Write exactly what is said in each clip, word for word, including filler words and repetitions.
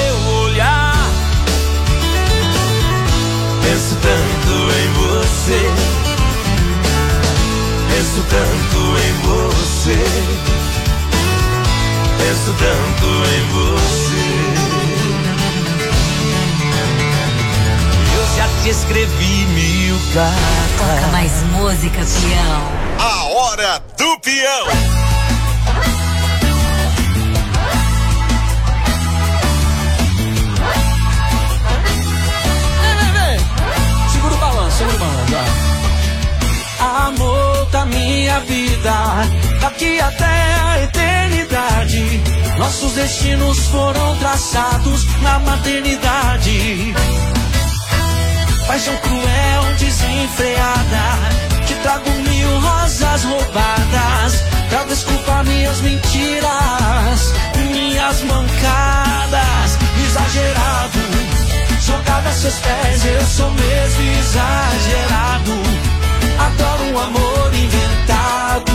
teu olhar. Penso tanto em você, penso tanto em você, penso tanto em você. Eu já te escrevi mil cartas. Toca mais música, peão. A hora do peão. Segura o balanço, segura o balanço. Amor da minha vida, daqui até a eternidade, nossos destinos foram traçados na maternidade. Paixão cruel, desenfreada, te trago mil rosas roubadas pra desculpar minhas mentiras, minhas mancadas. Exagerado, jogado a seus pés, eu sou mesmo exagerado. Adoro um amor inventado.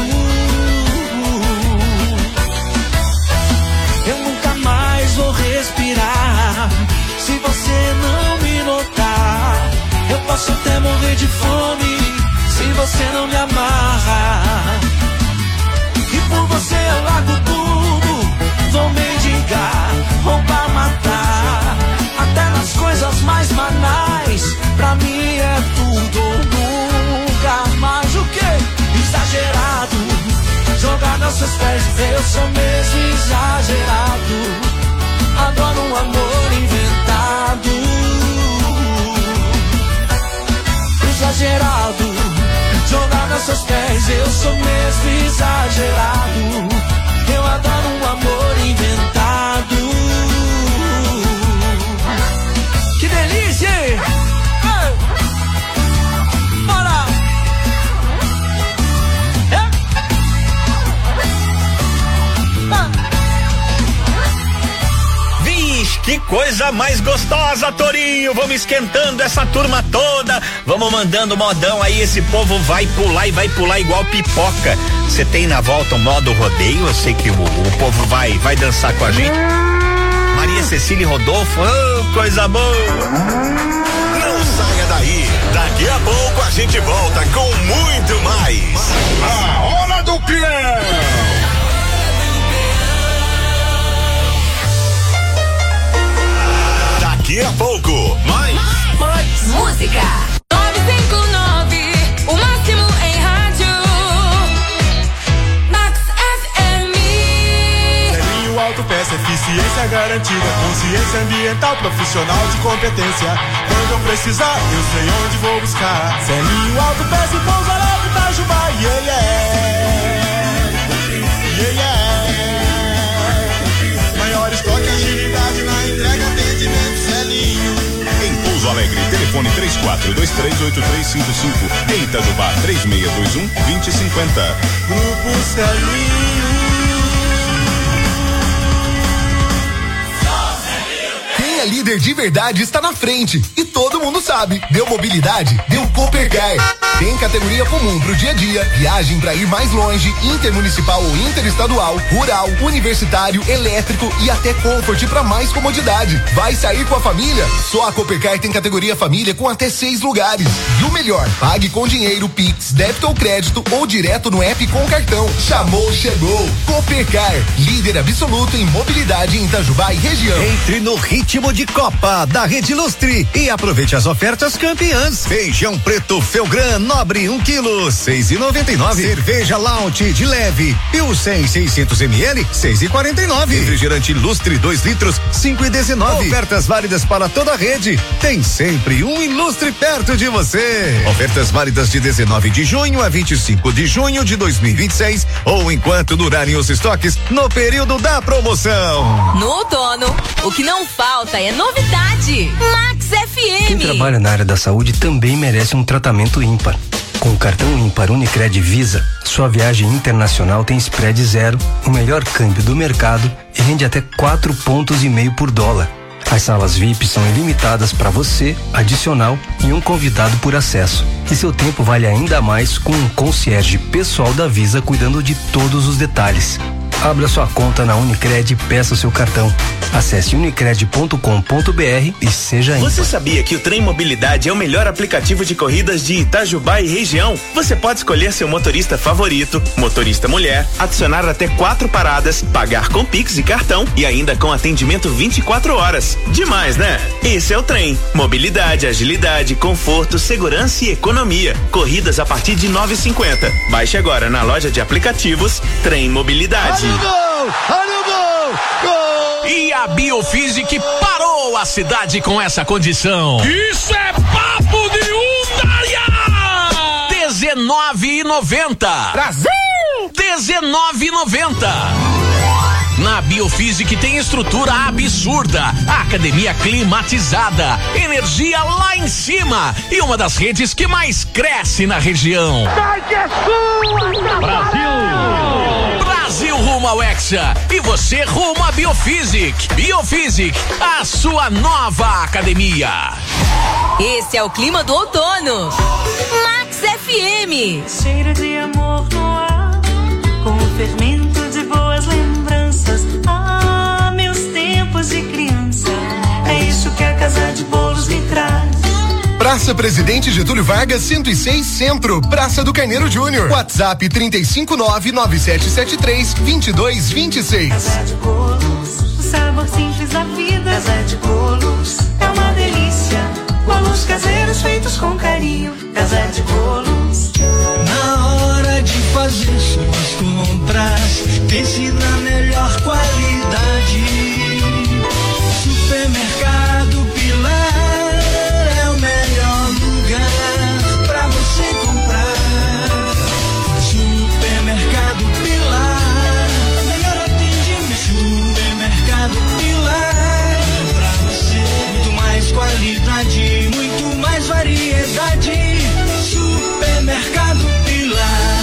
Eu nunca mais vou respirar se você não me notar. Eu posso até morrer de fome se você não me amarrar. E por você eu largo tudo, vou mendigar, roubar, matar, até nas coisas mais banais. Pra mim é tudo ou nunca mais. O quê? Exagerado, jogar nos seus pés, eu sou mesmo exagerado. Adoro um amor inventado. Exagerado, jogar nos seus pés, eu sou mesmo exagerado. Eu adoro um amor inventado. Que delícia! Ei! Bora! É? Ah. Vixe, que coisa mais gostosa, Torinho. Vamos esquentando essa turma toda. Vamos mandando modão aí. Esse povo vai pular e vai pular igual pipoca. Você tem na volta um modo rodeio? Eu sei que o, o povo vai, vai dançar com a gente. Maria Cecília e Rodolfo, oh, coisa boa. Não saia daí. Daqui a pouco a gente volta com muito mais. A hora do peão. Daqui a pouco, mais, mais música. nove cinco nove, o máximo em rádio. Max F M. Selinho Autopeça, eficiência garantida, consciência ambiental, profissional de competência. Quando eu precisar, eu sei onde vou buscar. Selinho Autopeça e Pouso Alegre, Itajubá, yeah, yeah. Yeah, yeah. Maior estoque, agilidade na entrega, atendimento, Selinho. Em Pouso Alegre, telefone três quatro dois três oito três cinco cinco. Em Itajubá, três seis dois um dois zero cinco zero. Grupo Selinho. Quem é líder de verdade está na frente e todo mundo sabe. Deu mobilidade? Deu Coopercar. Tem categoria comum pro dia a dia, viagem para ir mais longe, intermunicipal ou interestadual, rural, universitário, elétrico e até Comfort para mais comodidade. Vai sair com a família? Só a Coopercar tem categoria família com até seis lugares. E o melhor, pague com dinheiro, Pix, débito ou crédito ou direto no app com cartão. Chamou, chegou. Coopercar, líder absoluto em mobilidade em Itajubá e região. Entre no ritmo de Copa da Rede Lustre e aproveite as ofertas campeãs. Feijão preto Felgran Nobre um quilo, seis e noventa e nove. Cerveja Launch de leve Pilsen seiscentos mililitros, seis e quarenta e nove. Refrigerante Lustre dois litros, cinco e dezenove. Ofertas válidas para toda a rede. Tem sempre um Ilustre perto de você. Ofertas válidas de dezenove de junho a vinte e cinco de junho de dois mil e vinte e seis ou enquanto durarem os estoques no período da promoção. No outono, o que não falta é novidade. Max F M. Quem trabalha na área da saúde também merece um tratamento ímpar. Com o cartão ímpar Unicred Visa, sua viagem internacional tem spread zero, o melhor câmbio do mercado e rende até quatro pontos e meio por dólar. As salas V I P são ilimitadas para você, adicional e um convidado por acesso. E seu tempo vale ainda mais com um concierge pessoal da Visa cuidando de todos os detalhes. Abra sua conta na Unicred e peça o seu cartão. Acesse unicred ponto com ponto br e seja ímpar. Você sabia que o Trem Mobilidade é o melhor aplicativo de corridas de Itajubá e região? Você pode escolher seu motorista favorito, motorista mulher, adicionar até quatro paradas, pagar com Pix e cartão e ainda com atendimento vinte e quatro horas. Demais, né? Esse é o Trem. Mobilidade, agilidade, conforto, segurança e economia. Corridas a partir de nove e cinquenta. Baixe agora na loja de aplicativos Trem Mobilidade. Olha o gol! Olha o gol! Gol! E a Biofísica parou a cidade com essa condição. Isso é papo de Undaria! dezenove e noventa. Brasil! dezenove e noventa. Na Biofísica tem estrutura absurda, academia climatizada, energia lá em cima e uma das redes que mais cresce na região. Brasil! Brasil rumo ao Hexa e você rumo a Biofísica. Biofísica, a sua nova academia. Esse é o clima do outono. Max F M. Cheiro de amor no ar, com o fermento de boas lembranças. Ah, meus tempos de criança, é isso que a Casa de Bolos me traz. Praça Presidente Getúlio Vargas, cento e seis Centro, Praça do Carneiro Júnior. WhatsApp trinta e cinco nove nove sete sete três vinte e dois vinte e seis. Casa de Bolos, o sabor simples da vida. Casa de Bolos, é uma delícia. Bolos caseiros feitos com carinho. Casa de Bolos. Na hora de fazer suas compras, pense na melhor qualidade. Supermercado Pilar é o melhor lugar pra você comprar. Supermercado Pilar, melhor atendimento. Supermercado Pilar, pra você muito mais qualidade, muito mais variedade. Supermercado Pilar.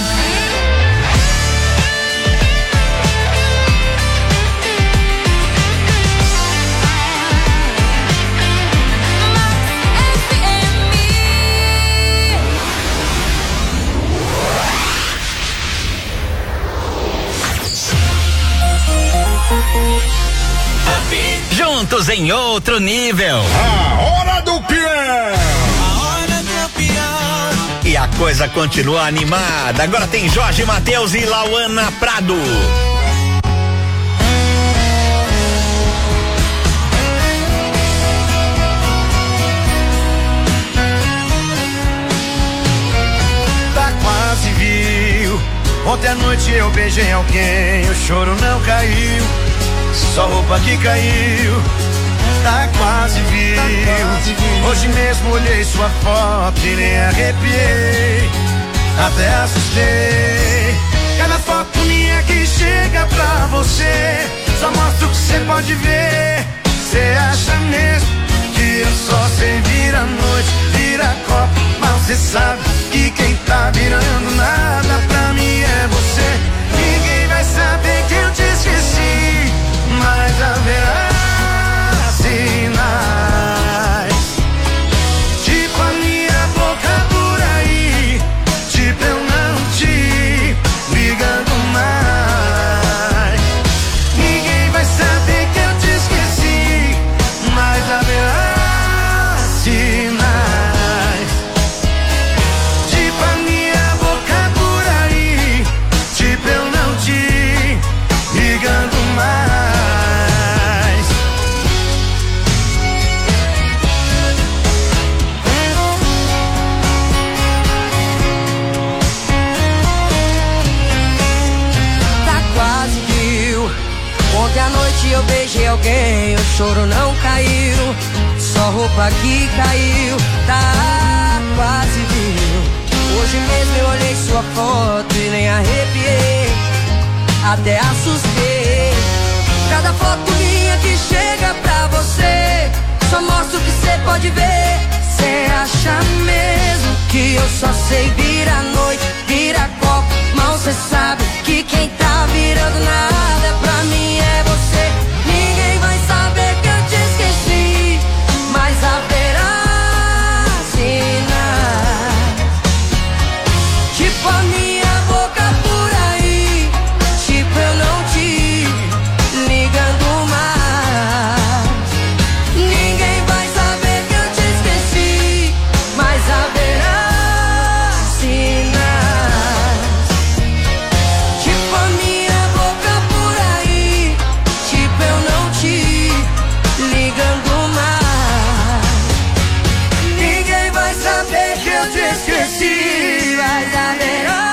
Juntos em outro nível. A hora do peão. A hora do peão. E a coisa continua animada. Agora tem Jorge Mateus e Lauana Prado. Tá quase viu. Ontem à noite eu beijei alguém, o choro não caiu, só roupa que caiu. Tá quase viu. Hoje mesmo olhei sua foto e nem arrepiei, até assustei. Cada foto minha que chega pra você só mostra o que você pode ver. Cê acha mesmo que eu só sei virar noite, virar copo, mas cê sabe que quem tá virando nada pra mim é você. Ninguém vai saber que eu te esqueci, mas haverá sinais, tipo a minha boca por aí, tipo eu não te ligando mais. Ninguém vai saber que eu te esqueci, mas haverá sinais, tipo a minha boca por aí, tipo eu não te ligando mais. Ontem à noite eu beijei alguém, o choro não caiu, só roupa que caiu, tá quase viu. Hoje mesmo eu olhei sua foto e nem arrepiei, até assustei. Cada foto minha que chega pra você só mostra o que cê pode ver. Cê acha mesmo que eu só sei virar noite, virar copo, mal cê sabe que quem tá virando nada pra mim é você. Ninguém vai saber que eu te esqueci, mas haverá sinais, tipo a minha boca por aí, tipo eu não te ligando mais. Ninguém vai saber que eu te esqueci, mas haverá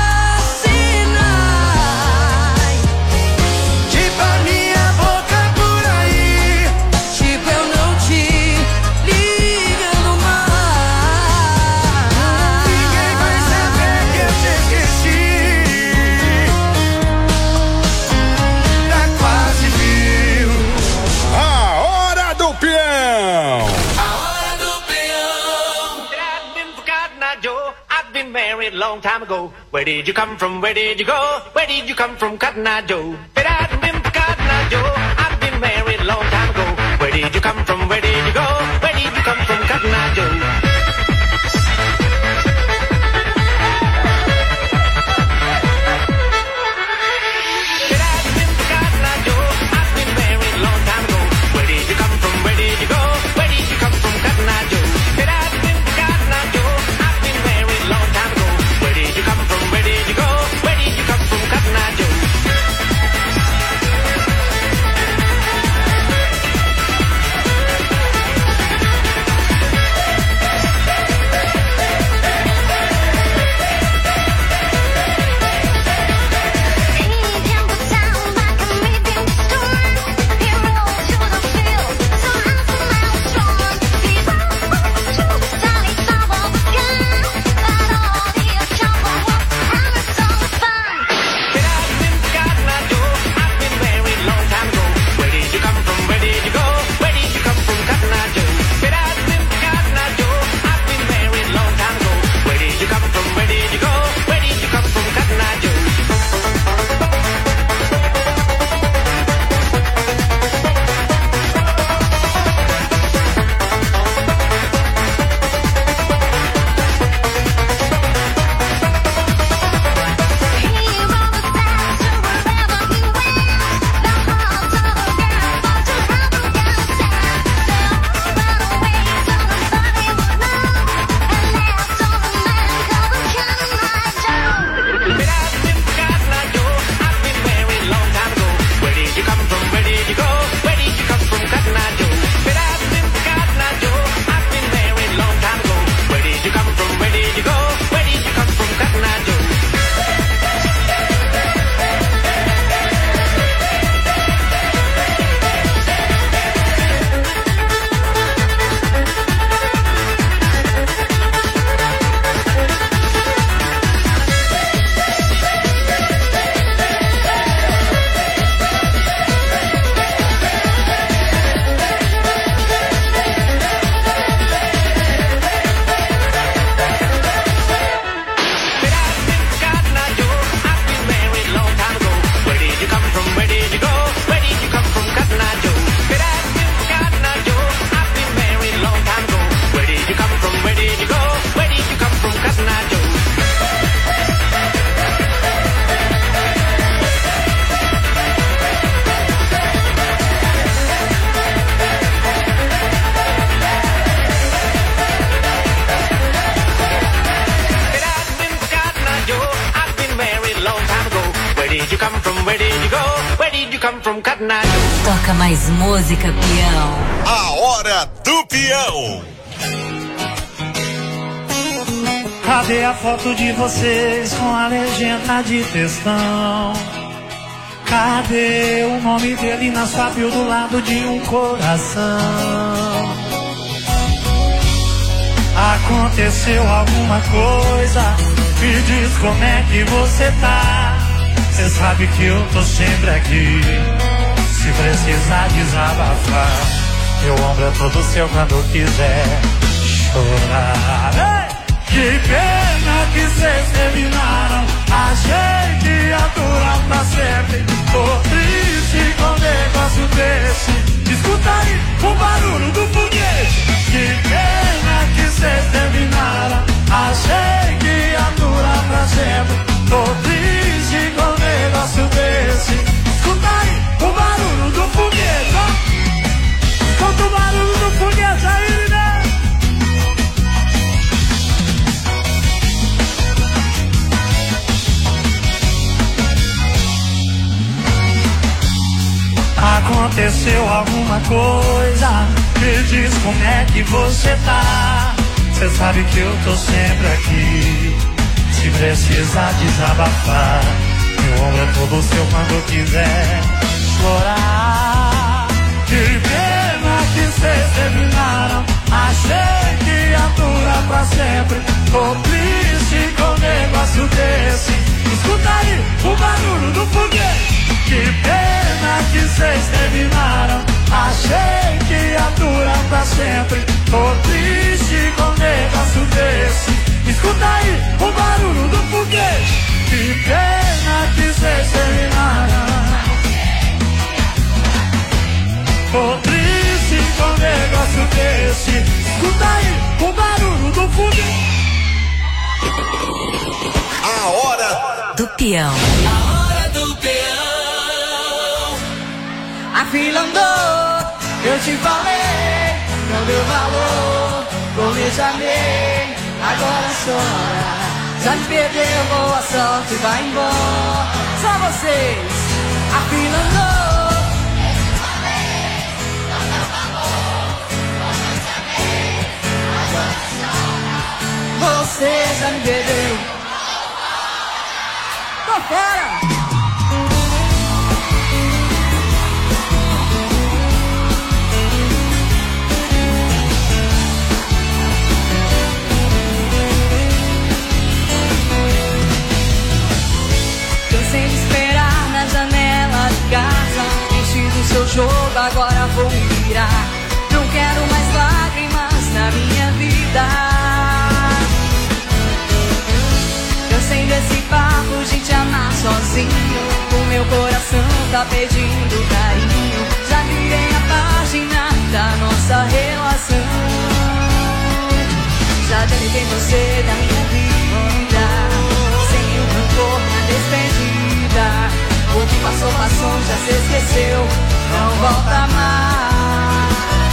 sinais, tipo a minha boca por aí, tipo eu não te ligando mais. Ninguém vai saber que eu te esqueci. Tá quase viu. A hora do peão. Married long time ago. Where did you come from? Where did you go? Where did you come from, Cotton Eye Joe? But I've been for Cotton Eye Joe. I've been married long time ago. Where did you come from? Where did you go? Where did you come from, Cotton Eye Joe? Toca mais música, peão. A hora do peão. Cadê a foto de vocês com a legenda de textão? Cadê o nome dele na sua bio do lado de um coração? Aconteceu alguma coisa? Me diz como é que você tá. Cê sabe que eu tô sempre aqui. Se precisar desabafar, meu ombro é todo seu quando quiser chorar. Ei! Que pena que cês terminaram. Achei que ia durar pra sempre. Tô triste com um negócio desse. Escuta aí o barulho do foguete. Que pena que cês terminaram. Achei que ia durar pra sempre. Tô triste com um negócio desse. Escuta aí o barulho do foguete, ó. Escuta o barulho do foguete aí, né? Aconteceu aconteceu alguma coisa, me diz como é que você tá. Cê sabe que eu tô sempre aqui, se precisar desabafar. Meu ombro é todo seu quando quiser chorar. Que pena que cês terminaram, achei que ia durar pra sempre. Tô triste com um negócio desse. Escuta aí o barulho do foguete. Que pena que cês terminaram, achei que ia durar pra sempre. Tô triste com um negócio desse. Escuta aí o barulho do foguete. Que pena que cês terminaram. Tô triste com um negócio desse. Escuta aí o barulho do foguete. A hora do peão. A hora do peão. A fila andou, eu te falei, não deu valor, como eu chamei, agora chora. Já me perdeu, boa sorte, vai embora. Só vocês, a fila andou, eu te falei, não deu valor, como eu chamei, agora chora. Você já me perdeu, tô fora. Sem esperar na janela de casa, enchido o seu jogo, agora vou me virar. Não quero mais lágrimas na minha vida. Cansei desse papo de te amar sozinho. O meu coração tá pedindo carinho. Já virei a página da nossa relação. Já deletei você da minha vida, sem o rancor na despedida. O que passou, passou, já se esqueceu, não volta mais.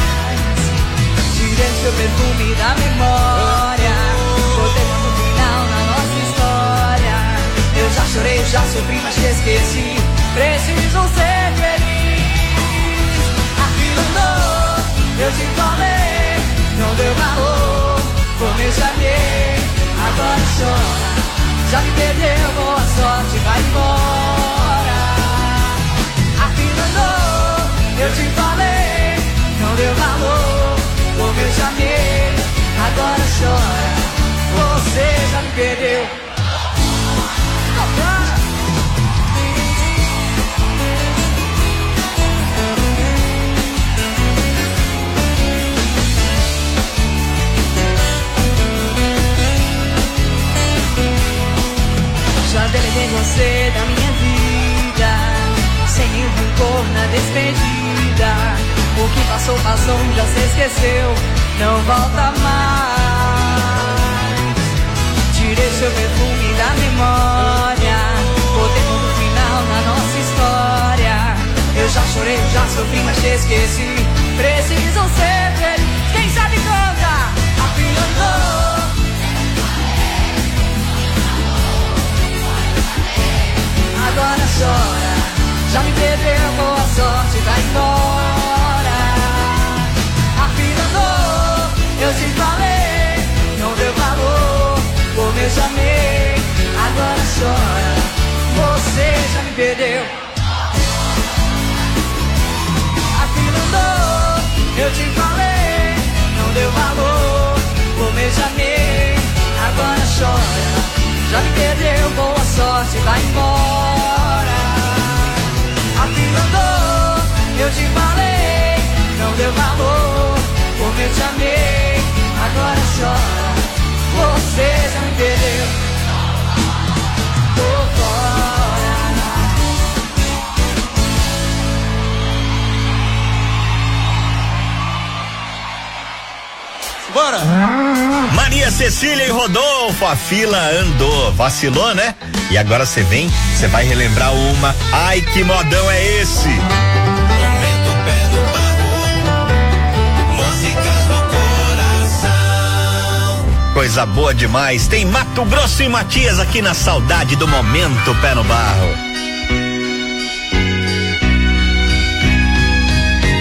Tirei seu perfume da memória, botei no final na nossa história. Eu já chorei, eu já sofri, mas te esqueci. Preciso ser feliz. A fila andou, eu te falei, não deu valor, como eu chamei, agora chora. Já me perdeu, boa sorte, vai embora. A fila andou, eu te falei, não deu valor, como eu chamei, agora chora. Você já me perdeu. Já deletei você da minha vida, sem nenhum rancor na despedida. O que passou, passou, já se esqueceu, não volta mais. Tirei seu perfume da memória, botei no final na nossa história. Eu já chorei, já sofri, mas te esqueci. Preciso ser feliz. Quem sabe canta. A fila andou, agora chora, já me perdeu, boa sorte, vai embora. A fila andou, eu te falei, não deu valor, como eu chamei, agora chora, você já me perdeu. A fila andou, eu te falei, não deu valor, como eu chamei, agora chora. Já me perdeu, boa sorte, vai embora. A fila andou, eu te falei, não deu valor, como eu te amei, agora chora, você já me perdeu. Tô fora. Bora! Maria Cecília e Rodolfo, a fila andou. Vacilou, né? E agora você vem, você vai relembrar uma. Ai, que modão é esse? Momento pé no barro, músicas do coração. Coisa boa demais. Tem Mato Grosso e Matias aqui na saudade do Momento Pé no Barro.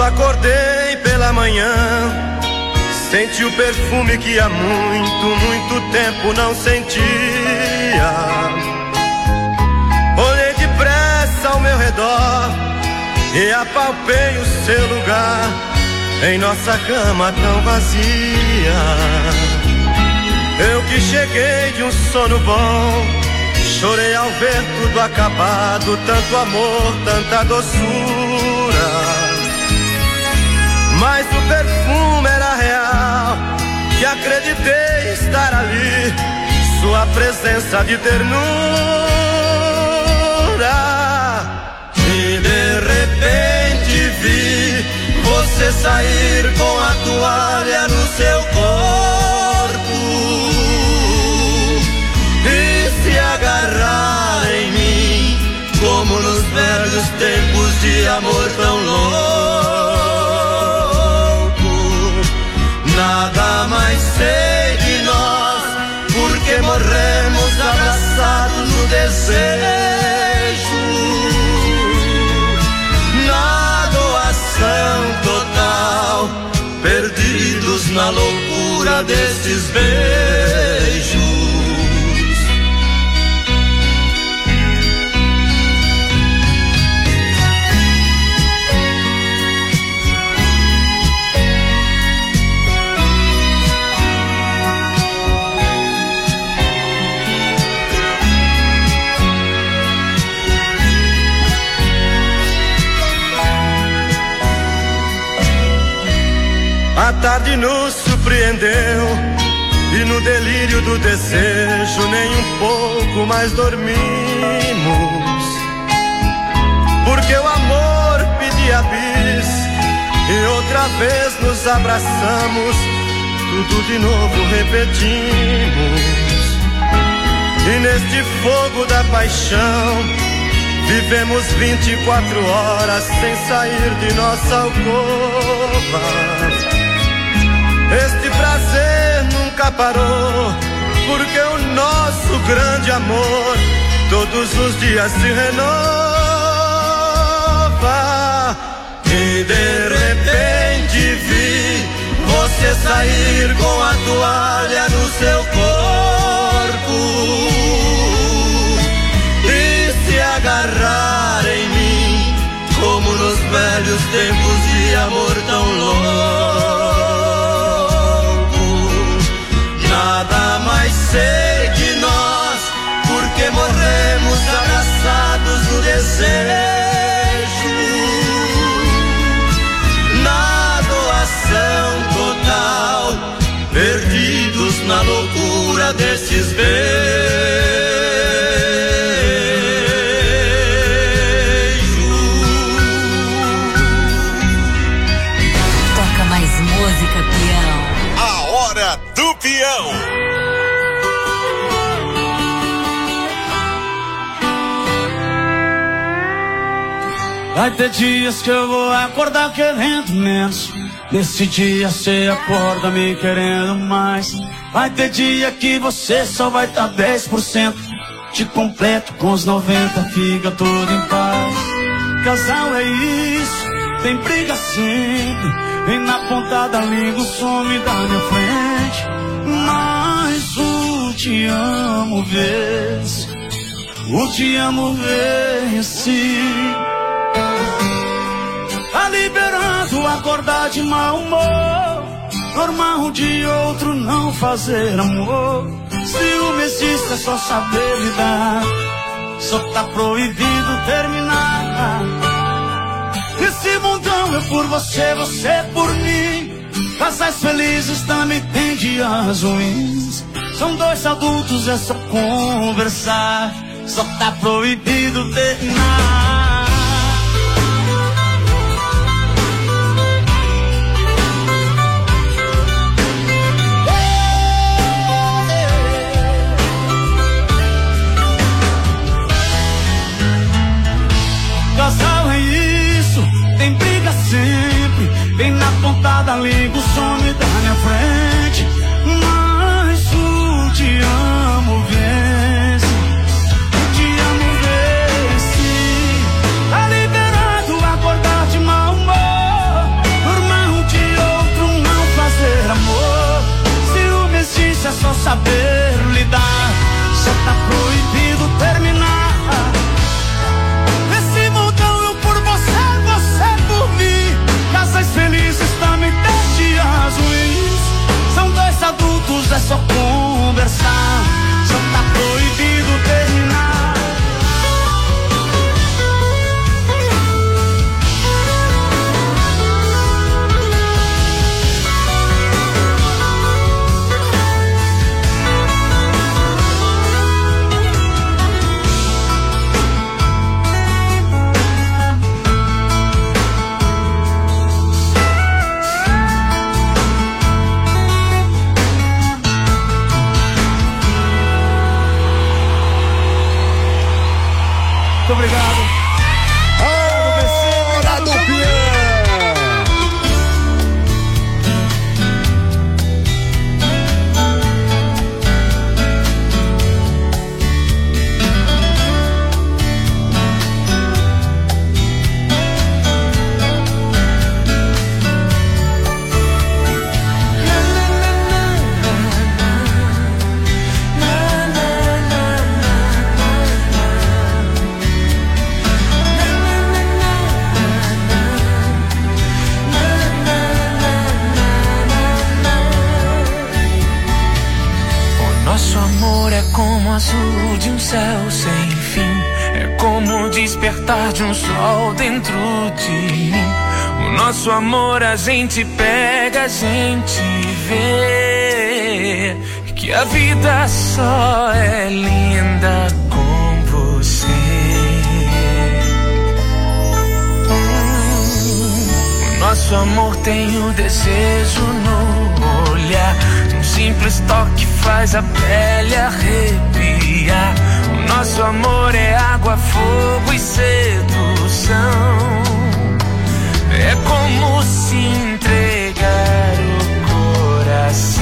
acordei pela manhã, senti o perfume que há muito, muito tempo não sentia. Olhei depressa ao meu redor e apalpei o seu lugar em nossa cama tão vazia. Eu que cheguei de um sono bom, chorei ao ver tudo acabado, tanto amor, tanta doçura. Mas o perfume era real, que acreditei estar ali, sua presença de ternura. E de repente vi você sair com a toalha no seu corpo e se agarrar em mim, como nos velhos tempos de amor tão louco. Nada mais sei de nós, porque morremos abraçados no desejo, na doação total, perdidos na loucura desses beijos. A tarde nos surpreendeu e no delírio do desejo nem um pouco mais dormimos, porque o amor pedia bis e outra vez nos abraçamos, tudo de novo repetimos. E neste fogo da paixão vivemos vinte e quatro horas sem sair de nossa alcova. Este prazer nunca parou, porque o nosso grande amor todos os dias se renova. E de repente vi você sair com a toalha no seu corpo e se agarrar em mim, como nos velhos tempos de amor tão louco. Nada mais sei de nós, porque morremos abraçados no desejo, na doação total, perdidos na loucura desses beijos. Toca mais música, peão. A hora do peão. Vai ter dias que eu vou acordar querendo menos, nesse dia cê acorda me querendo mais. Vai ter dia que você só vai tá dez por cento, te completo com os noventa, fica tudo em paz. Casal é isso, tem briga sempre, vem na ponta da língua, some da minha frente. Mas o te amo vence, o te amo vence. Tá liberando acordar de mau humor, normal um de outro não fazer amor. Ciúme existe, é só saber lidar, só tá proibido terminar. Nesse mundão eu por você, você por mim. Casais felizes também tem dias ruins. São dois adultos, é só conversar, só tá proibido terminar. Casal é isso, tem briga sempre, vem na ponta da língua, some da minha frente. Mas o te amo vence, o te amo vence. de um sol dentro de mim. O nosso amor a gente pega, a gente vê que a vida só é linda com você. Hum, o nosso amor tem o desejo no olhar, um simples toque faz a pele arrepiar. O nosso amor é água, fogo e sedução. É como se entregar o coração.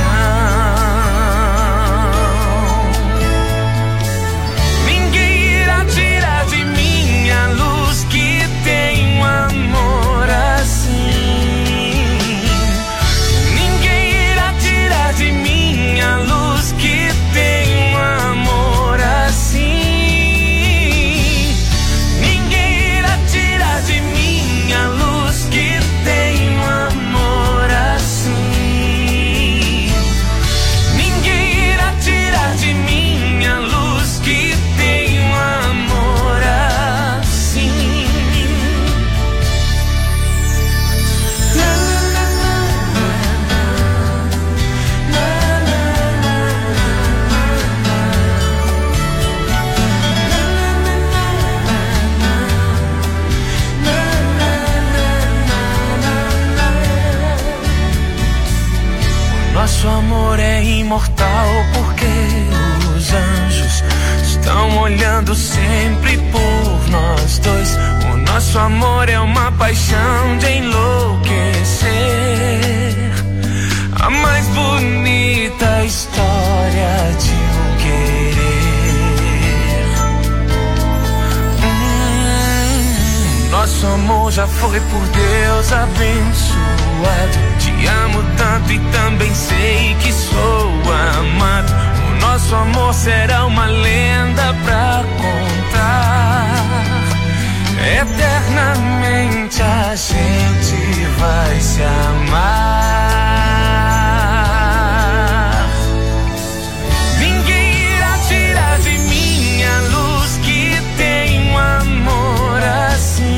Ninguém irá tirar de mim a luz que tem um amor assim. Ninguém irá tirar de mim a luz que tem um amor assim. Ninguém irá tirar de mim a luz que tem um amor assim. Ninguém irá tirar de mim a luz que tem um amor assim. Nosso amor é imortal porque os anjos estão olhando sempre por nós dois. O nosso amor é uma paixão de enlouquecer, a mais bonita história de um querer. Hum, nosso amor já foi por Deus abençoado. Te amo tanto e também sei que sou amado. O nosso amor será uma lenda pra contar. Eternamente a gente vai se amar. Ninguém irá tirar de mim a luz que tem um amor assim.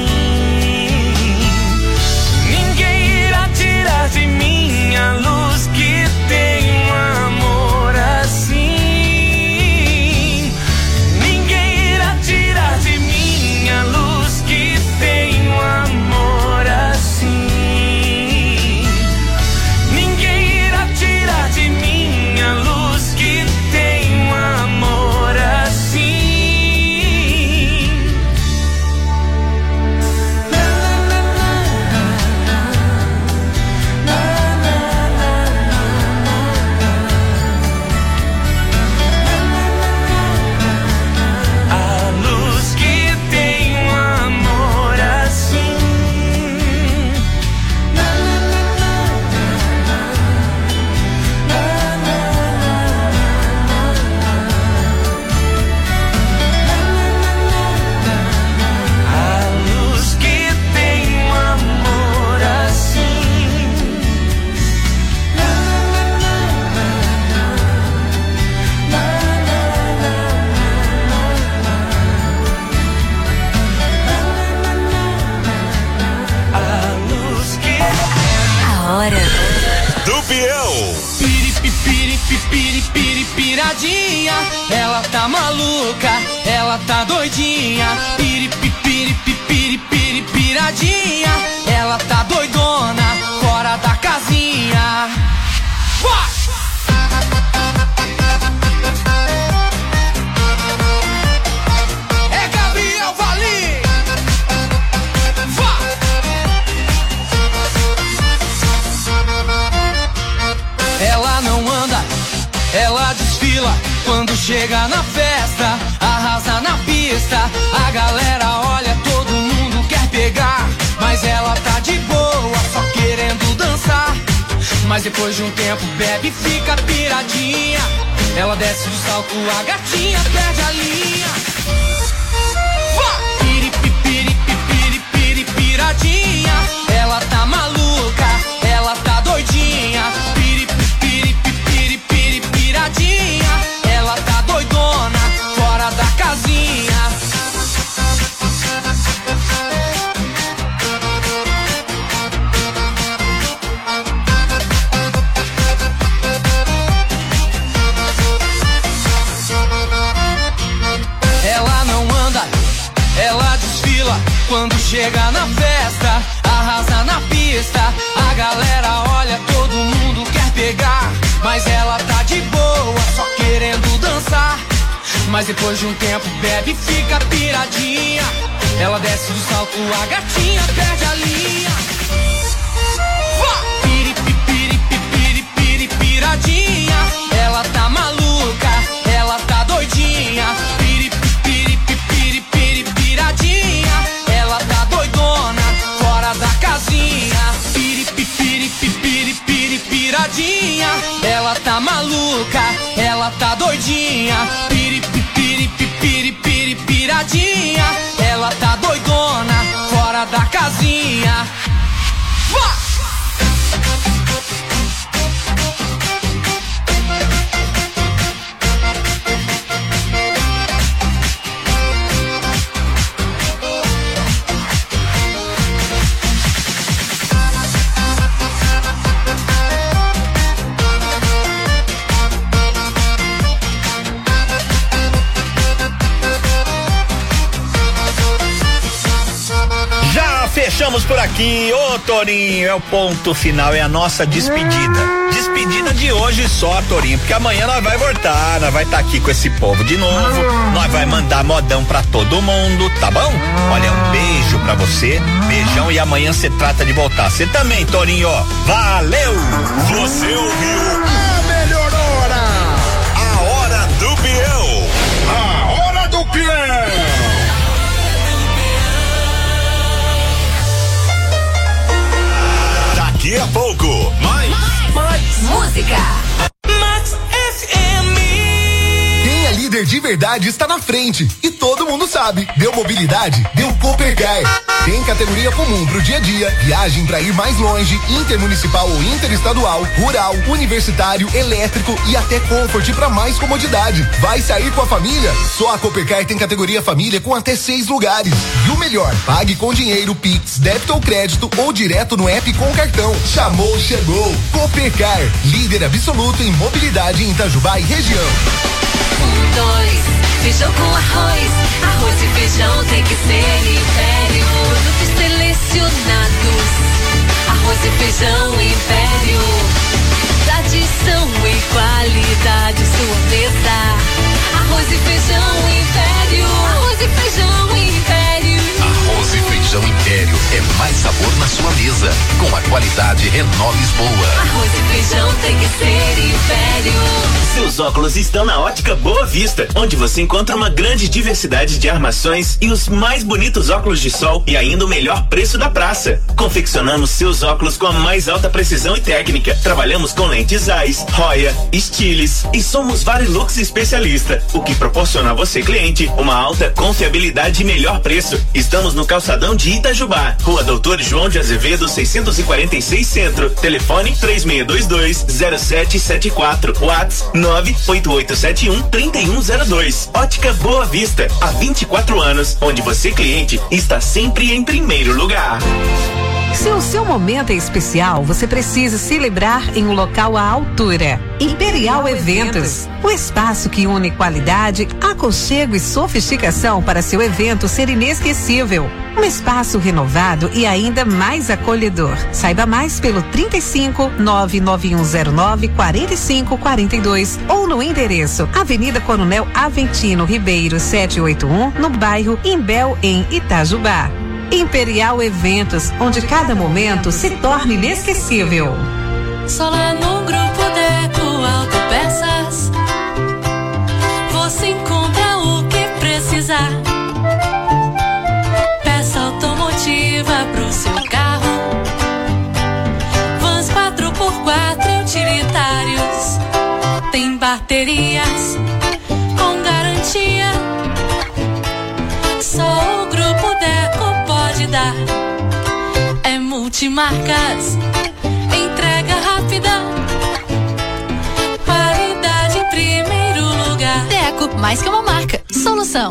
De mim a luz que tem um amor assim. Ninguém irá tirar de mim a luz que tem um amor assim. Ninguém irá tirar de mim a luz que tem um amor assim. Do peão. Piradinha, ela tá maluca, ela tá doidinha. Piripipiripipiripiri, piradinha, ela tá doidona, fora da casinha. Vai! É Gabriel Valim. Vai! Ela não anda, ela desfila. Quando chega na festa, arrasa na pista. A galera olha, todo mundo quer pegar, mas ela tá de boa, só querendo dançar. Mas depois de um tempo bebe e fica piradinha. Ela desce do salto, a gatinha perde a linha. Piripipiripipiripiri, piradinha, ela tá maluca, ela tá doidinha. Piripipiripipiripiri, piradinha, ela tá doidona, fora da casinha. chega na festa, arrasa na pista. A galera olha, todo mundo quer pegar, mas ela tá de boa, só querendo dançar. Mas depois de um tempo bebe e fica piradinha. Ela desce do salto, a gatinha perde a linha. Piri, piri, piri, piri, piradinha. Ela tá maluca, ela tá doidinha. Piri, piri, piri, piri, piradinha. Ela tá doidona, fora da casinha. Piri, piri, piri, piri, piradinha. Ela tá maluca, ela tá doidinha. Piri, piri, piri, piri, piradinha. Ela tá doidona, fora da casinha. Vá! Fechamos por aqui, ô Torinho, é o ponto final, é a nossa despedida. Despedida de hoje só, Torinho, porque amanhã nós vai voltar, nós vai estar tá aqui com esse povo de novo, nós vai mandar modão pra todo mundo, tá bom? Olha, um beijo pra você, beijão, e amanhã você trata de voltar. Você também, Torinho, ó, valeu! Você ouviu a melhor hora, a hora do peão, a hora do peão. Daqui a pouco, mais, mais música. Max F M. Quem é líder de verdade está na frente e todo mundo sabe. Deu mobilidade, deu Coopercar. Tem categoria comum pro dia a dia, viagem pra ir mais longe, intermunicipal ou interestadual, rural, universitário, elétrico e até Comfort pra mais comodidade. Vai sair com a família? Só a Coopercar tem categoria família com até seis lugares. E o melhor, pague com dinheiro, Pix, débito ou crédito ou direto no app com cartão. Chamou, chegou. Coopercar, líder absoluto em mobilidade em Itajubá e região. Um, dois, feijão com arroz. Arroz e feijão tem que ser Império. Produtos selecionados. Arroz e feijão Império. Tradição e qualidade, sua mesa. Arroz e feijão Império. Arroz e feijão Império. Arroz e feijão Império é mais sabor na sua mesa. Com a qualidade Renault Lisboa. Arroz e feijão tem que ser Império. Seus óculos estão na Ótica Boa Vista, onde você encontra uma grande diversidade de armações e os mais bonitos óculos de sol e ainda o melhor preço da praça. Confeccionamos seus óculos com a mais alta precisão e técnica. Trabalhamos com lentes Zeiss, Roya, Stiles e somos Varilux especialista, o que proporciona a você, cliente, uma alta confiabilidade e melhor preço. Estamos no calçadão de Itajubá, Rua Doutor João de Azevedo, seiscentos e quarenta e seis Centro. Telefone três seis dois dois, zero sete sete quatro. WhatsApp nove oito oito sete um, três um zero dois. Ótica Boa Vista, há vinte e quatro anos, onde você, cliente, está sempre em primeiro lugar. Se o seu momento é especial, você precisa celebrar em um local à altura. Imperial Eventos, o espaço que une qualidade, aconchego e sofisticação para seu evento ser inesquecível. Um espaço renovado e ainda mais acolhedor. Saiba mais pelo trinta e cinco, nove nove um zero nove, quarenta e cinco quarenta e dois ou no endereço Avenida Coronel Aventino Ribeiro setecentos e oitenta e um, no bairro Imbel, em Itajubá. Imperial Eventos, onde cada momento se torna inesquecível. Só lá no Grupo Deco Autopeças você encontra o que precisar. Peça automotiva pro seu carro, vans quatro por quatro utilitários, tem baterias com garantia. Só o Grupo Deco pode dar. É multimarcas, entrega rápida, qualidade em primeiro lugar. Deco, mais que uma marca, solução.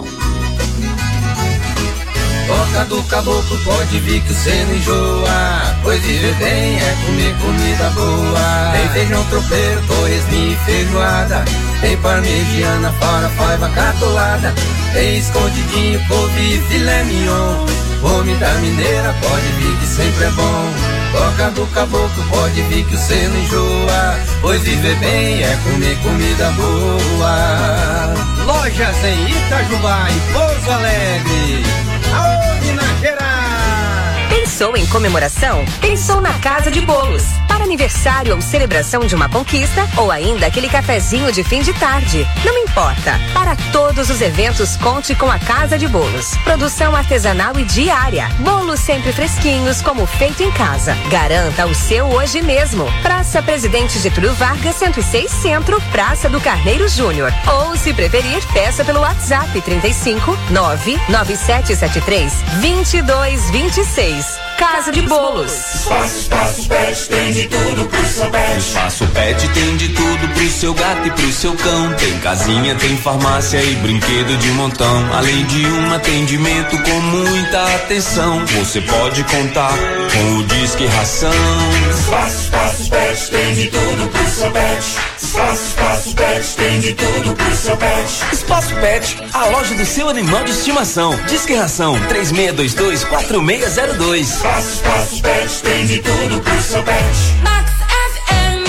Toca do caboclo, pode vir que cê não enjoa, pois viver bem é comer comida boa. Tem feijão tropeiro, torresminho e feijoada, tem parmegiana, farofa e vaca atolada, tem escondidinho, couve e filé mignon. Comida mineira, pode vir que sempre é bom. Toca do caboclo, pode vir que você não enjoa. Pois viver bem é comer comida boa. Lojas em Itajubá e Pouso Alegre. Aô, Minas Gerais! Pensou em comemoração? Pensou na Casa de Bolos. Para aniversário ou celebração de uma conquista, ou ainda aquele cafezinho de fim de tarde. Não importa. Para todos os eventos, conte com a Casa de Bolos. Produção artesanal e diária. Bolos sempre fresquinhos, como feito em casa. Garanta o seu hoje mesmo. Praça Presidente Getúlio Vargas, cento e seis Centro, Praça do Carneiro Júnior. Ou, se preferir, peça pelo WhatsApp trinta e cinco, nove nove sete sete três, dois dois dois seis. Casa de Bolos. Espaço, espaço, pet, tem de tudo pro seu pet. Espaço Pet tem de tudo pro seu gato e pro seu cão. Tem casinha, tem farmácia e brinquedo de montão. Além de um atendimento com muita atenção. Você pode contar com o Disque Ração. Espaço, espaço, pet, tem de tudo pro seu pet. Espaço, espaço, pet, tem de tudo pro seu pet. Espaço Pet, a loja do seu animal de estimação. Disque Ração três seis dois dois, quatro seis zero dois. Espaço, espaço, pet, tem de tudo pro seu pet. Max F M.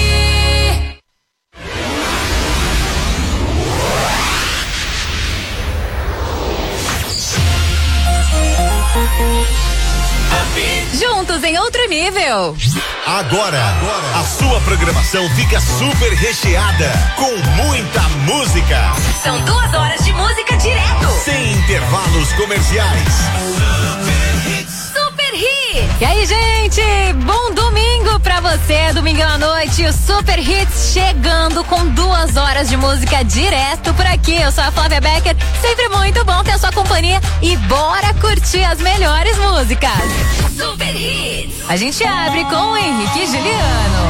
Juntos em outro nível. Agora, agora, a sua programação fica super recheada com muita música. São duas horas de música direto. Sem intervalos comerciais. Super Hits. E aí, gente? Bom domingo pra você. Domingão à noite, o Super Hits chegando com duas horas de música direto por aqui. Eu sou a Flávia Becker. Sempre muito bom ter a sua companhia e bora curtir as melhores músicas. Super Hits. A gente abre com o Henrique e Juliano.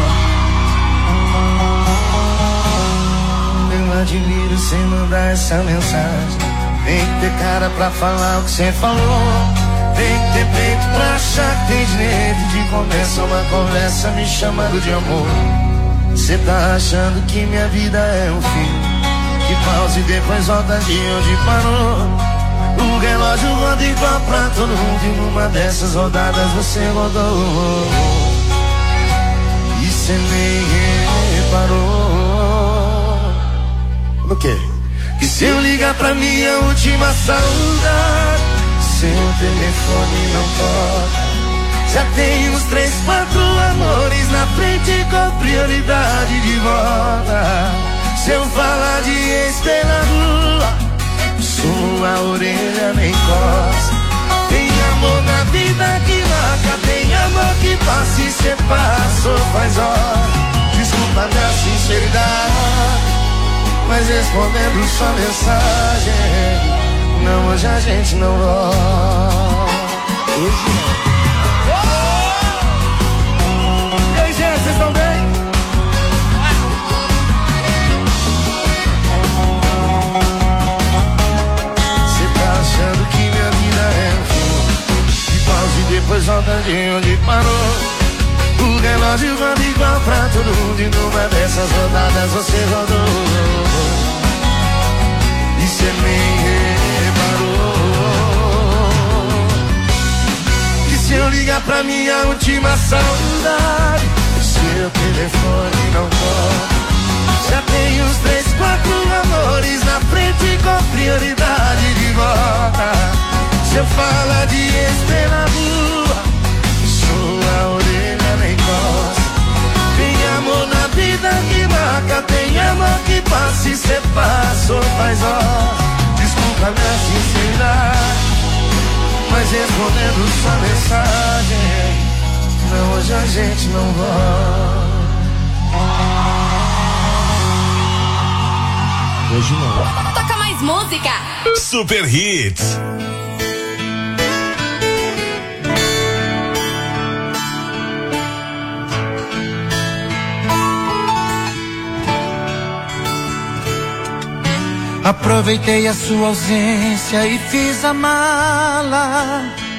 Eu admiro você mandar essa mensagem. Tem que ter cara pra falar o que você falou. Tem que ter peito pra achar que tem direito de começar uma conversa me chamando de amor. Cê tá achando que minha vida é um fim, que pausa e depois volta de onde parou. O relógio roda igual pra todo mundo e numa dessas rodadas você rodou. E cê nem reparou. No quê? Que se eu ligar pra minha última saudade, seu telefone não toca. Já tem uns três, quatro amores na frente com prioridade de volta. Se eu falar de ex pela rua, sua orelha nem coça. Tem amor na vida que marca, tem amor que passa e cê passou faz hora. Desculpa minha sinceridade, mas respondendo sua mensagem, não, hoje a gente não volta. Hoje não. E aí, gente, vocês estão bem? Você tá achando que minha vida é um filme, que pausa e depois volta de onde parou. O relógio roda igual pra todo mundo e numa dessas rodadas você rodou. E cê nem reparou que se eu ligar pra minha última saudade, seu telefone não toca. Já tem uns três, quatro amores na frente com prioridade de volta. Se eu falar de ex pela rua, sua orelha nem coça. Tem amor na vida que marca, tem amor que passa e cê passou faz hora. Desculpa minha sinceridade, mas respondendo sua mensagem, não, hoje a gente não volta. Hoje não. Toca mais música. Super Hits. Aproveitei a sua ausência e fiz a mala.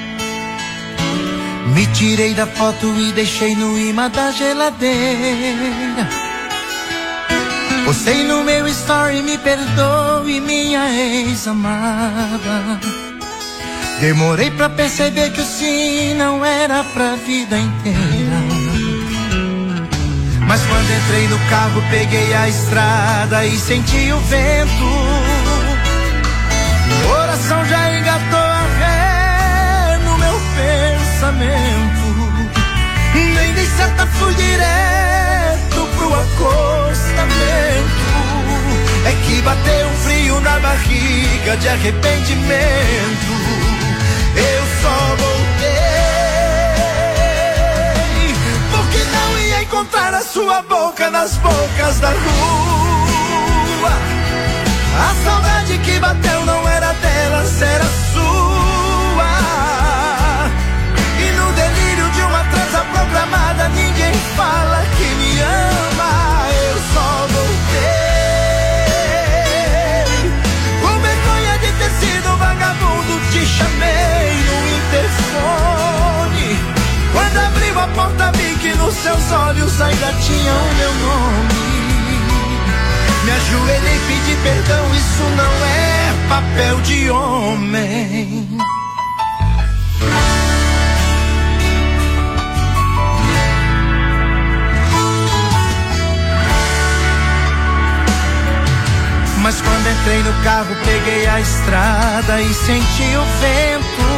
Me tirei da foto e deixei no imã da geladeira. Postei no meu story, me perdoe, minha ex-amada. Demorei pra perceber que o sim não era pra vida inteira. Mas quando entrei no carro, peguei a estrada e senti o vento. O coração já engatou a ré no meu pensamento. Nem dei seta, fui direto pro acostamento. É que bateu um frio na barriga de arrependimento. Eu só voltei porque não ia encontrar a sua boca nas bocas da rua. A saudade que bateu não era delas, era sua. E no delírio de uma transa programada, ninguém fala que me ama. Eu só voltei com vergonha de ter sido vagabundo. Te chamei no interfone. Quando abriu a porta, vi que nos seus olhos ainda tinha o meu nome. Me ajoelhei, pedi perdão, isso não é papel de homem. Mas quando entrei no carro, peguei a estrada e senti o vento.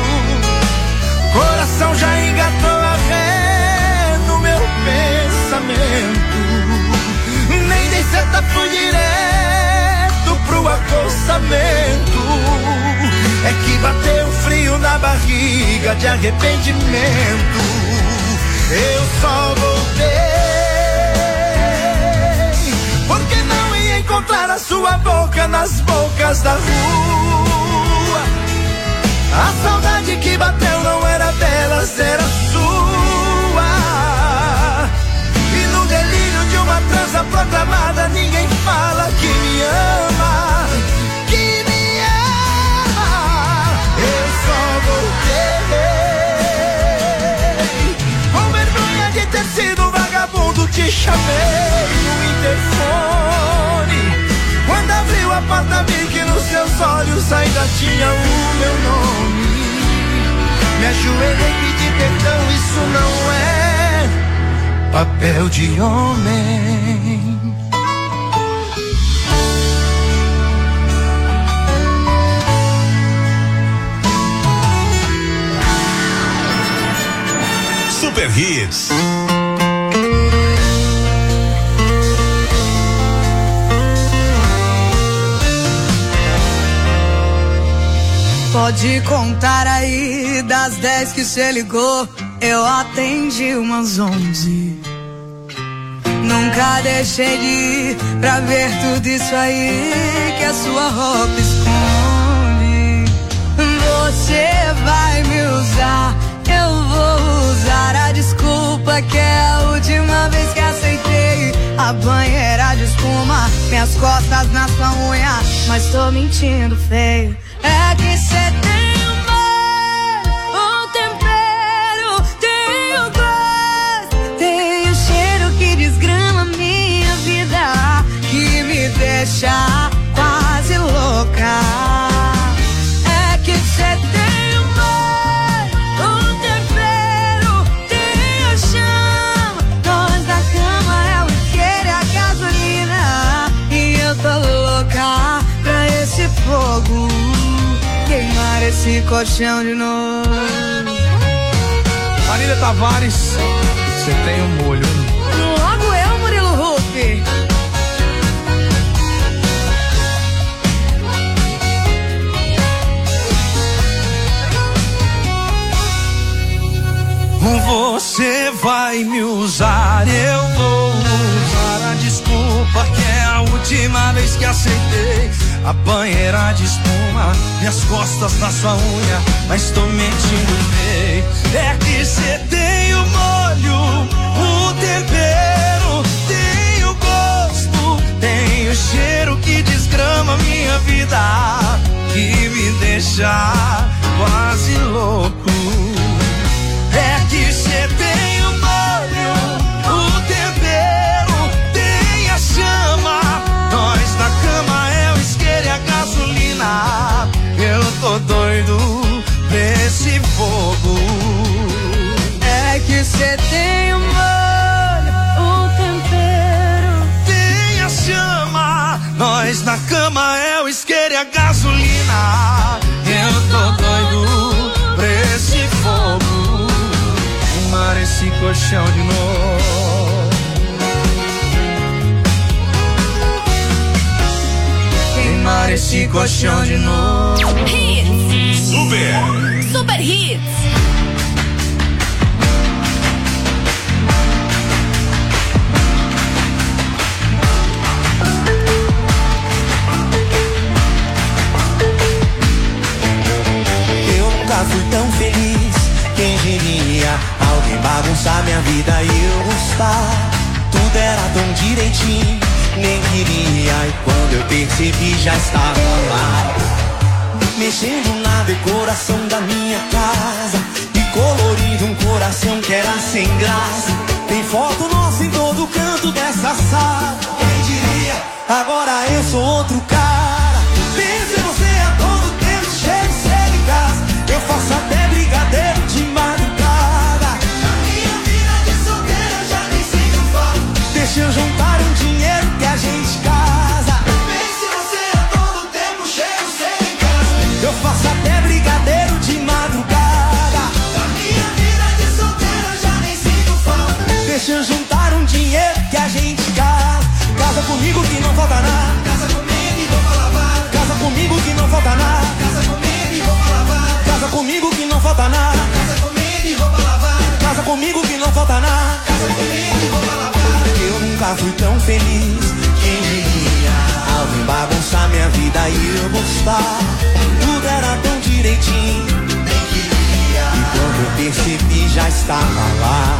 Coração já engatou a ré no meu pensamento. Nem dei seta, fui direto pro acostamento. É que bateu frio na barriga de arrependimento. Eu só voltei porque não ia encontrar a sua boca nas bocas da rua. A saudade que bateu não era delas, era sua. E no delírio de uma transa programada, ninguém fala que me ama, que me ama. Eu só voltei com vergonha de ter sido vagabundo. Te chamei no interfone. Quando abriu a porta, vi que nos seus olhos ainda tinha o meu nome. Me ajoelhei, pedi perdão, isso não é papel de homem. Super Hits. Pode contar aí, das dez que cê ligou, eu atendi umas onze. Nunca deixei de ir pra ver tudo isso aí que a sua roupa esconde. Você vai me usar, eu vou usar a desculpa que é a última vez que aceitei. A banheira de espuma, minhas costas na sua unha, mas tô mentindo feio. É que cê tem humor, um tempero, tem o gosto, tem o cheiro que desgrama minha vida, que me deixa quase louca. É que cê tem humor, um tempero, tem o chama, nós da cama é o isqueiro e a gasolina, e eu tô louca pra esse fogo queimar esse colchão de novo. Marília Tavares, você tem um molho. Logo eu, Murilo Huff. Você vai me usar, eu vou usar a desculpa que é a última vez que aceitei. A banheira de espuma, minhas costas na sua unha, mas tô mentindo feio. É que cê tem o molho, o tempero, tem o gosto, tem o cheiro que desgrama minha vida, que me deixa quase louco. É que cê tem o molho, o tempero, tem a chama, nós na cama é o isqueiro e a gasolina. Eu tô doido esse colchão de novo. Queimar esse colchão de novo. Hits. Super. Super Hits. Eu nunca fui tão feliz, quem diria? Alguém bagunçar minha vida e eu gostar. Tudo era tão direitinho, nem queria. E quando eu percebi já estava lá, mexendo na decoração da minha casa e colorindo um coração que era sem graça. Tem foto nossa em todo canto dessa sala. Quem diria? Agora eu sou outro cara. Pensa em você a todo tempo, chego cedo em casa. Eu faço até brigadeiro de madrugada. Na minha vida de solteiro eu já nem sinto falta. Deixa eu juntar um dinheiro que a gente casa. Pensa em você a todo tempo, chego cedo em casa. Eu faço até brigadeiro de madrugada. Na minha vida de solteiro eu já nem sinto falta. Deixa eu juntar um dinheiro que a gente casa. Casa comigo que não falta nada. Casa comigo e roupa lavada. Casa comigo que não falta nada. Casa comigo e roupa lavada. Casa comigo que não falta nada. Casa comigo e roupa lavada. Casa comigo que não falta nada. Casa comigo e roupa lavada. Eu nunca fui tão feliz, quem diria? Alguém bagunçar minha vida e eu gostar. Tudo era tão direitinho, nem queria. E quando eu percebi já estava lá,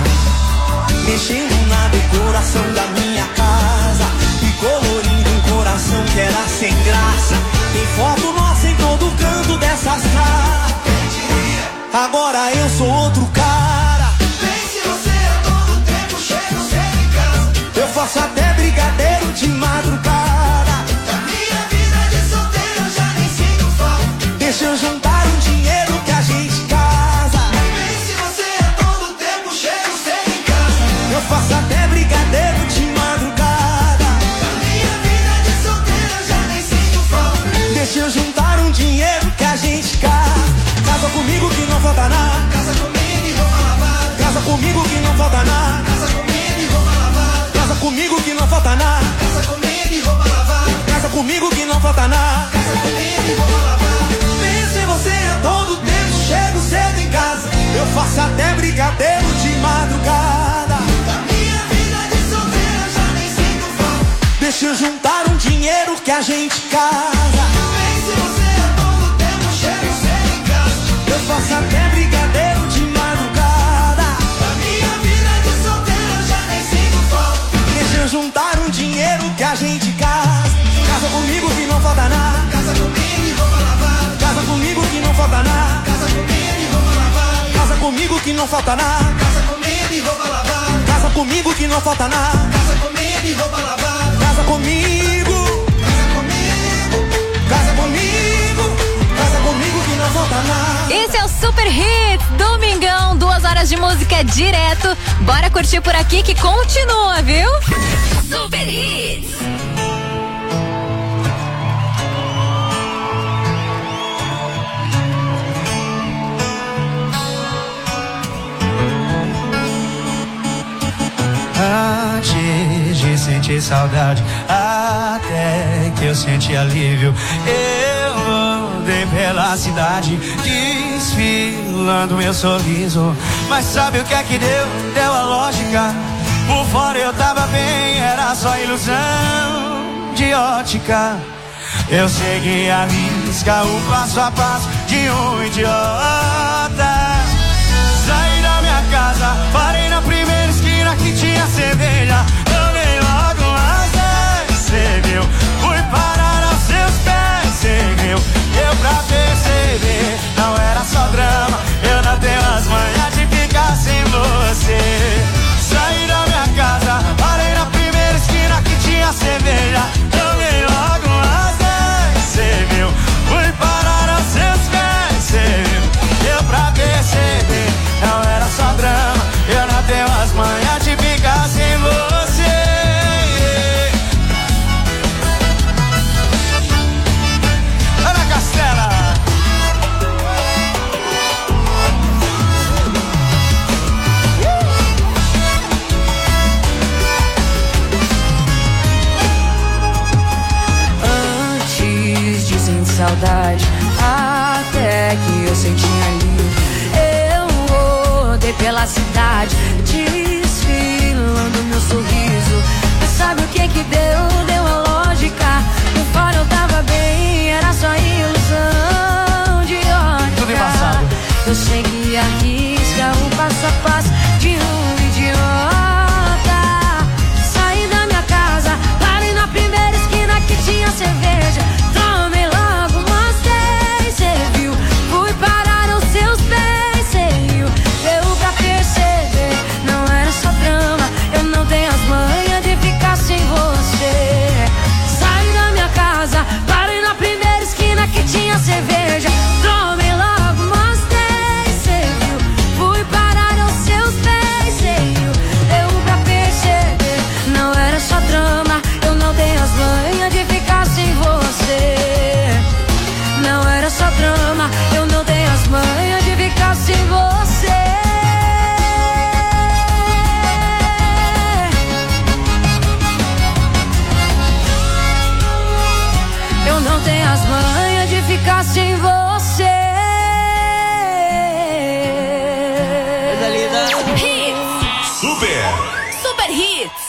mexendo na decoração da minha casa e colorindo um coração que era sem graça. Tem foto nossa em todo canto dessa sala. Quem diria? Agora eu sou outro cara. Pense você a todo tempo, chego cedo em casa. Eu faço até brigadeiro de madrugada. Da minha vida de solteiro eu já nem sinto falta. Deixa eu juntar um dinheiro que a gente casa. Pense você a todo tempo, chego cedo em casa. Eu faço até brigadeiro de madrugada. Da minha vida de solteiro eu já nem sinto falta. Deixa eu juntar um dinheiro que a gente casa. Casa comigo que não falta nada. Casa comigo e roupa lavada. Casa comigo que não falta nada. Casa comigo e roupa lavada. Casa comigo que não falta nada. Casa comigo e roupa lavada. Casa comigo que não falta nada. Casa comigo e roupa lavada. Penso em você a todo tempo, chego cedo em casa. Eu faço até brigadeiro de madrugada. Da minha vida de solteiro eu já nem sinto falta. Deixa eu juntar um dinheiro que a gente casa. Penso em você a todo tempo, chego cedo em casa. Eu faço até brigadeiro de madrugada. Da minha vida de solteiro eu já nem sinto falta. Deixa eu juntar um dinheiro que a gente casa. Casa comigo que não falta nada. Casa comigo e roupa lavada. Casa comigo que não falta nada. Casa comigo e roupa lavada. Casa comigo que não falta nada. Casa comigo e roupa lavada. Casa comigo que não falta nada. Casa comigo e roupa lavada. Casa comigo. Casa comigo. Casa comigo. Casa comigo que não falta nada. Esse é o Super Hits, domingão, duas horas de música direto. Bora curtir por aqui que continua, viu? Super Hits. Antes de sentir saudade, até que eu senti alívio, eu andei pela cidade, desfilando meu sorriso. Mas sabe o que é que deu? Deu a lógica. Por fora eu tava bem, era só ilusão de ótica. Eu segui a risca, o passo a passo de um idiota. Saí da minha casa, parei na primeira esquina que tinha cerveja. Tomei logo umas dez, cê viu? Fui parar aos seus pés, cê viu? Deu pra perceber, não era só drama. Eu não tenho as manhas de ficar sem você. Saí da minha casa, parei na primeira esquina que tinha cerveja. Tomei logo umas dez, cê viu? Fui parar aos seus pés, cê viu? Deu pra perceber. pela cidade, desfilando meu sorriso. Mas sabe o que que deu? Deu a lógica. Por fora eu tava bem, era só ilusão de ótica. Tudo embaçado. Eu segui a risca, o passo a passo de um idiota. Saí da minha casa, parei na primeira esquina que tinha cerveja. Tomei logo umas dez, cê viu? Fui parar aos seus pés, cê riu. Deu pra perceber, não era só drama. Eu não tenho as manhas de ficar sem você. Saí da minha casa, parei na primeira esquina que tinha cerveja. Tomei logo umas dez, cê viu? Fui parar aos seus pés, cê riu. Deu pra perceber, não era só drama. Eu não tenho as manhas de ficar sem você. Não era só drama, eu não tenho as manhas de ficar sem você. Eu não tenho as manhas de ficar sem você. Hits. Super. Super Hits.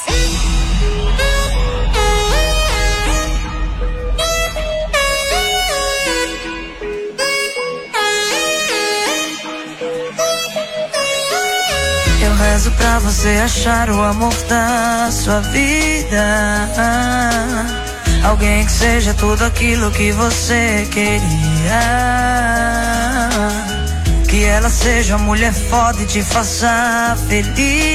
Eu rezo pra você achar o amor da sua vida. Alguém que seja tudo aquilo que você queria. Que ela seja uma mulher foda e te faça feliz.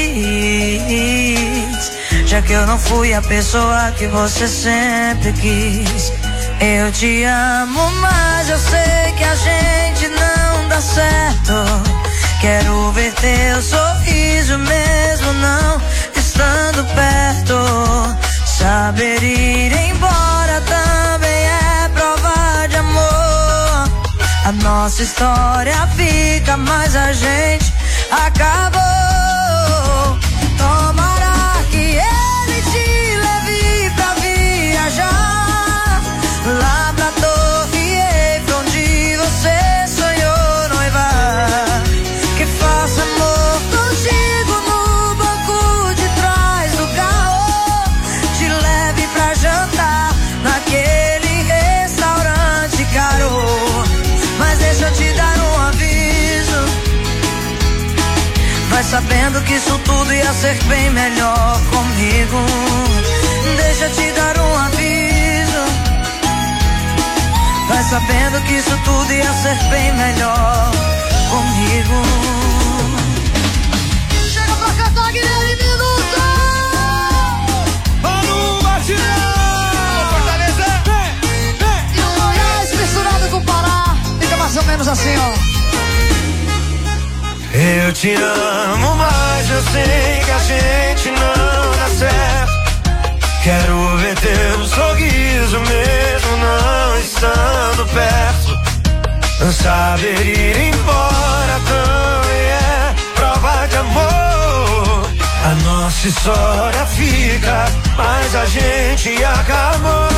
Já que eu não fui a pessoa que você sempre quis. Eu te amo, mas eu sei que a gente não dá certo. Quero ver teu sorriso mesmo não estando perto. Saber ir embora também é prova de amor. A nossa história fica, mas a gente acabou. Tomara que ele te leve pra viajar lá pra Torre Eiffel, onde você sonhou noivar. Que faça amor contigo no banco de trás do carro. Te leve pra jantar naquele restaurante caro. Mas deixa eu te dar um aviso. Vai sabendo que isso tudo ia ser bem melhor comigo. Deixa eu te dar um aviso. Vai sabendo que isso tudo ia ser bem melhor comigo. Chega pra cantar, Guilherme Minuto! Mano Batidão! Fortaleza! Vem, vem! E o Goiás misturado com o Pará. Fica mais ou menos assim, ó. Eu te amo, mas eu sei que a gente não dá certo. Quero ver teu sorriso mesmo não estando perto. Saber ir embora também é prova de amor. A nossa história fica, mas a gente acabou.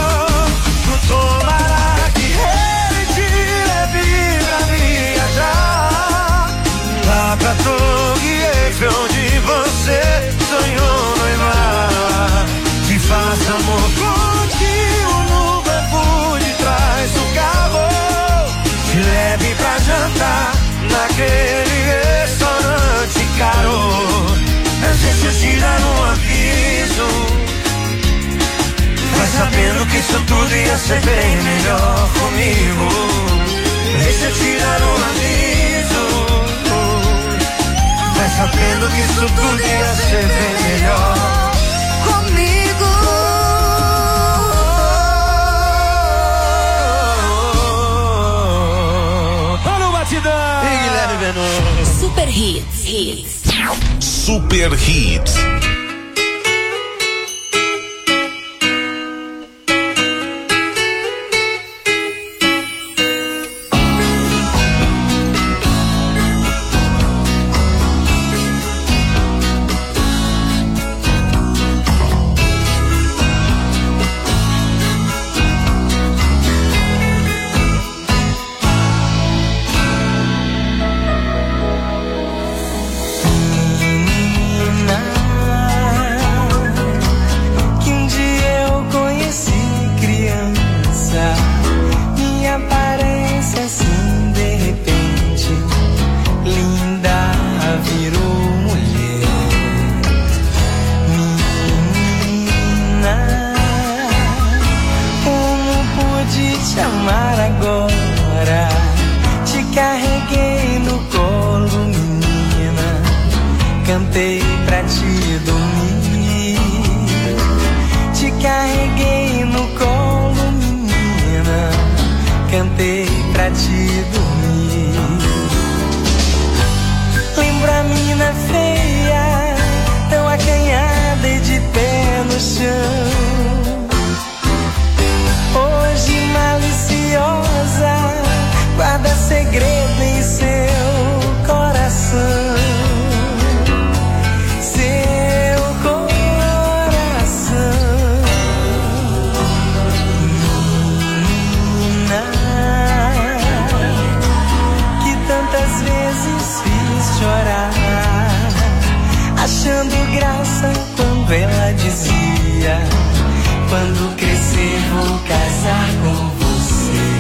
Tomara que ele te leve pra viajar lá pra Torre Eiffel, onde você sonhou noivar. Te faça amor contigo no banco de trás do carro. Te leve pra jantar naquele restaurante caro. Mas deixa eu te dar um aviso. Vai sabendo que isso tudo ia ser bem melhor comigo. Deixa eu te dar um aviso. Vai sabendo que isso tudo ia ser bem melhor comigo. Olha o batidão! E Guilherme Veloso. Super Hits. Hits. Super Hits. cantei pra te dormir. Te carreguei no colo, menina, cantei pra te dormir. Lembra a mina feia, tão acanhada e de pé no chão. Hoje maliciosa, guarda segredo em seu coração. Seu coração. Menina, que tantas vezes fiz chorar, achando graça quando ela dizia: quando crescer vou casar com você.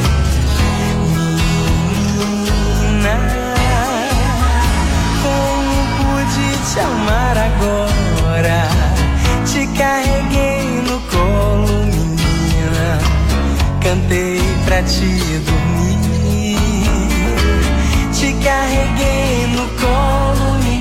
Menina, como pude te amar agora? Te carreguei no colo, menina, cantei pra te dormir. Te carreguei